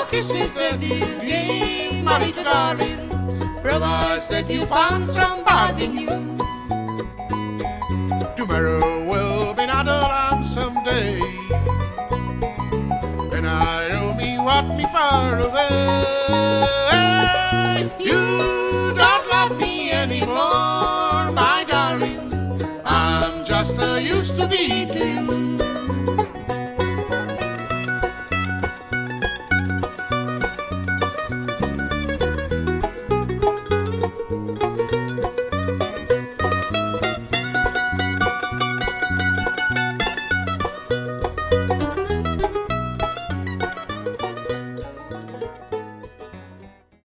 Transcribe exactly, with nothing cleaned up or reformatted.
kiss is the deal game, my little darling. Promise that you found somebody new. Tomorrow will be another lonesome day, and I know me what me far away. You don't love me anymore, my darling. I'm just a used to be to you.